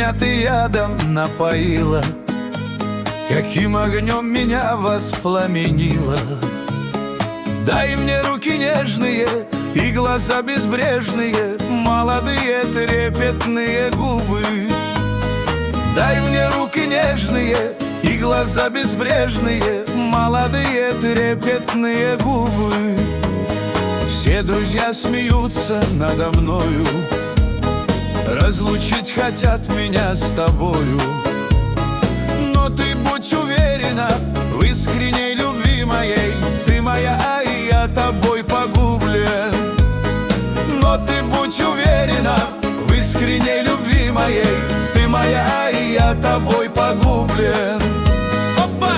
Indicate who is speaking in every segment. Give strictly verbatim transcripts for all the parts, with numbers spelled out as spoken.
Speaker 1: Меня ты ядом напоила, каким огнем меня воспламенила. Дай мне руки нежные и глаза безбрежные, молодые трепетные губы. Дай мне руки нежные и глаза безбрежные, молодые трепетные губы. Все друзья смеются надо мною, разлучить хотят меня с тобою. Но ты будь уверена в искренней любви моей, ты моя, а я тобой погублен. Но ты будь уверена в искренней любви моей, ты моя, а я тобой погублен. Опа!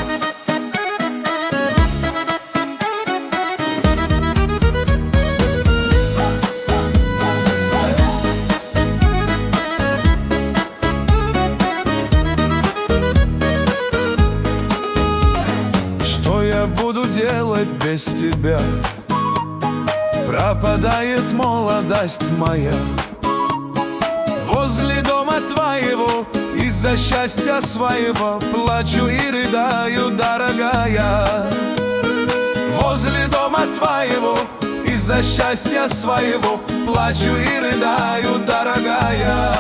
Speaker 1: Что я буду делать без тебя? Пропадает молодость моя. Возле дома твоего из-за счастья своего плачу и рыдаю, дорогая. Возле дома твоего из-за счастья своего плачу и рыдаю, дорогая.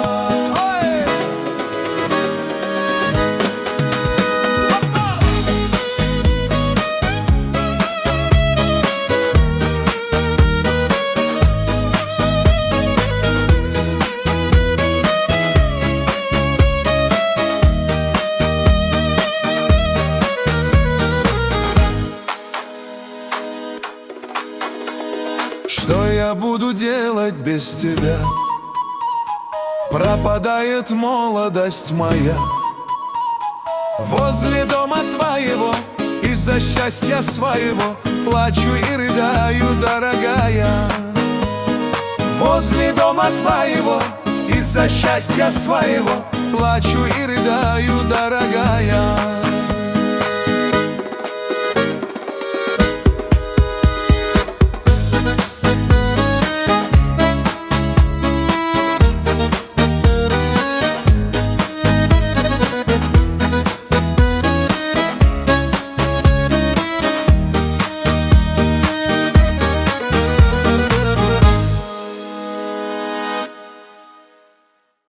Speaker 1: Что я буду делать без тебя? Пропадает молодость моя. Возле дома твоего из-за счастья своего плачу и рыдаю, дорогая. Возле дома твоего из-за счастья своего плачу и рыдаю, дорогая.